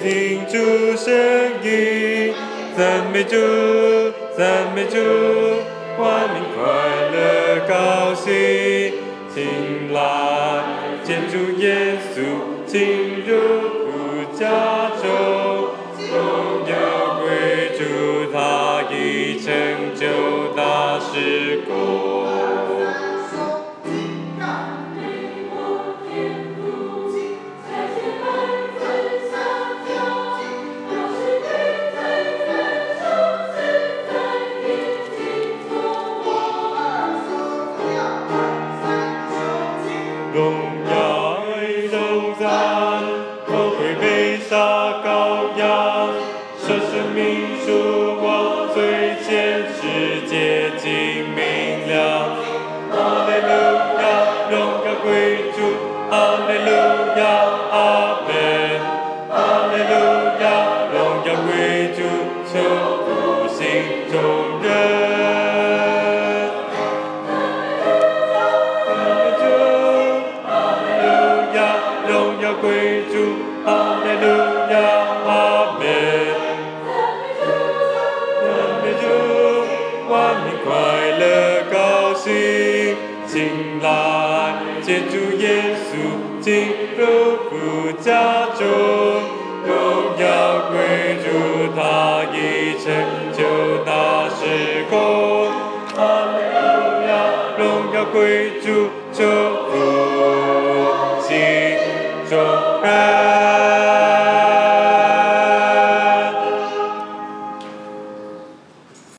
听主声音，赞美主，赞美主，万民快乐高兴，请来见主耶稣，进入父家中，荣耀归主，他已成就大事工。荣耀颂赞，光辉被杀羔羊，舍生命属我最前，世界尽明亮。哈利路亚，荣耀归主，哈利路亚，阿门。哈利路亚，荣耀归主，求复兴众人。归主，哈利路亚，阿门。赞美主，万民快乐高兴，请来见主耶稣，进入父家中，荣耀归主，他已成就大事工。哈利路亚，荣耀归主，求复兴众人。